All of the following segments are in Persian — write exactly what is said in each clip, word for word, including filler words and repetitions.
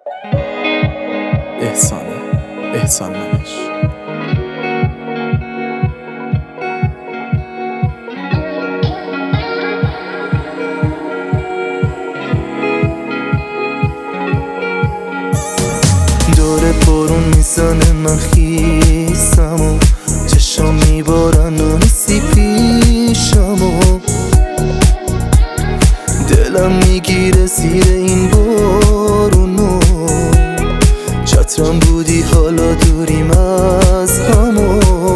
احسانه احسان منش. داره بارون میزنه من خیسم و چشام میبارن و نیستی پیشم و دلم میگیره زیر این بارونو. چترم بودی حالا دوریم از همو.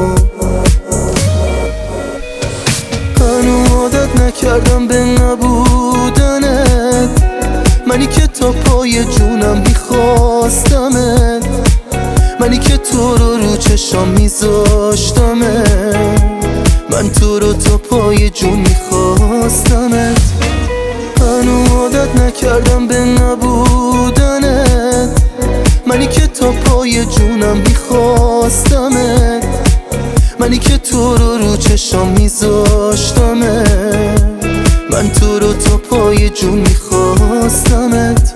هنو عادت نکردم به نبودنت، منی که تا پای جونم میخواستمت، منی که تو رو رو چشام میذاشتمت، من تو رو تا پای جون میخواستمت. هنو عادت نکردم به نبودنت، منی که تا پای جونم میخواستمت، منی که تو رو رو چشام میذاشتمت، من تو رو تا پای جون میخواستمت.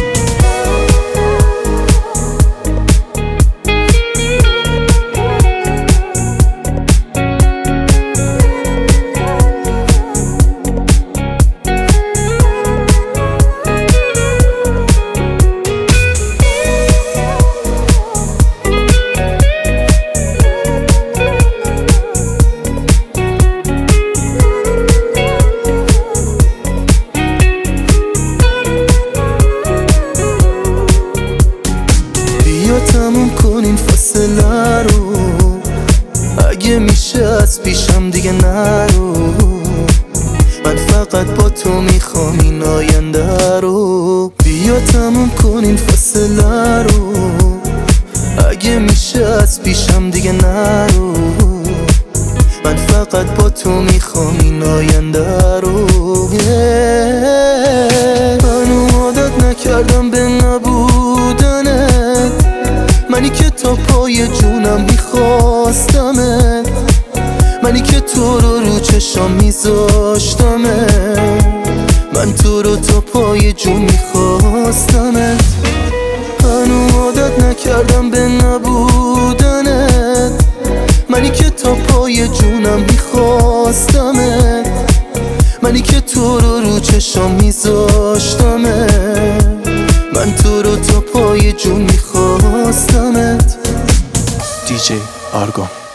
بیا تموم کنیم فاصله رو، اگه میشه از پیشم دیگه نرو. من فقط با تو میخوام این آینده رو. بیا تموم کنیم فاصله رو، اگه میشه از پیشم دیگه نرو. من فقط با تو میخوام این آینده رو. منو عادت نکردم به نبودنت، منی که تا پای جونم میخواستمت، منی که تو رو رو چشام میذاشتمت، من تو رو تا پای جون میخواستمت. هنو عادت نکردم به نبودنت، منی که تا پای جونم میخواستمت، منی که تو رو رو چشام میذاشتمت، من تو رو تا پای جون میخواستمت. دی جی آرگون.